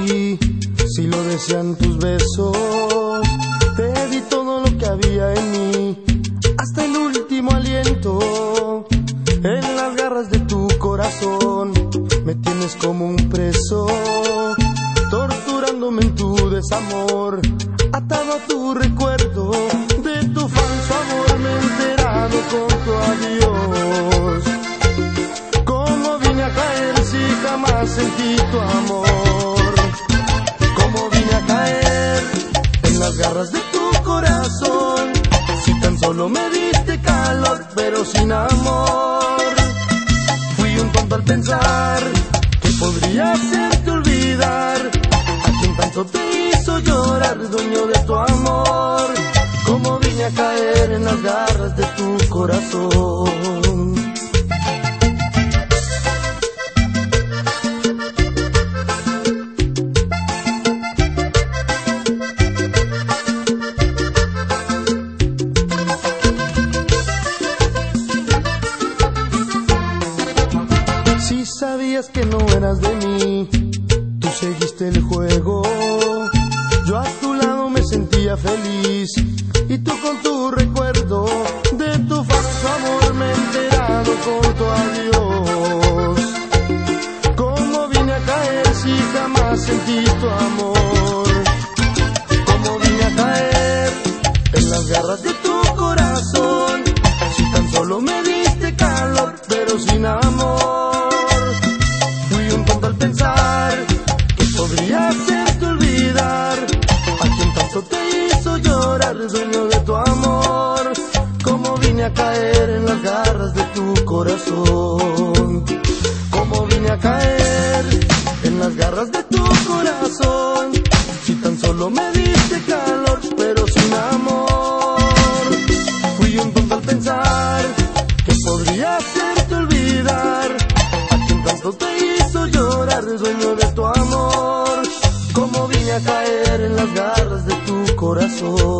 ti, si lo desean tus besos. Te di todo lo que había en mí, hasta el último aliento. En las garras de tu corazón me tienes como un preso, torturándome en tu desamor, atado a tu recuerdo de tu falso amor. Me he enterado con tu adiós. ¿Cómo vine a caer si jamás sentí tu amor? ¿Cómo vine a caer en las garras de tu corazón si tan solo me diste calor pero sin amor? Fui un tonto al pensar que podría hacerte olvidar a quien tanto te hizo llorar, dueño de tu amor. ¿Cómo vine a caer en las garras de tu corazón? Si sabías que no eras de mí, tú seguiste el juego. Yo a tu lado me sentía feliz y tú con tu recuerdo de tu falso amor. Me he enterado con tu adiós. ¿Cómo vine a caer si jamás sentí tu amor? ¿Cómo vine a caer en las garras de tu corazón si tan solo me diste calor pero sin amor? Fui un tonto al pensar que podría hacerte olvidar a quien tanto te hizo llorar, dueño de tu amor. ¿Cómo vine a caer en las garras de tu corazón? ¿Cómo vine a caer en las garras de tu corazón si tan solo me diste calor pero sin amor? Fui un tonto al pensar que podría hacerte olvidar a quien tanto te hizo llorar, dueño de tu amor. ¿Cómo vine a caer en las garras de tu corazón?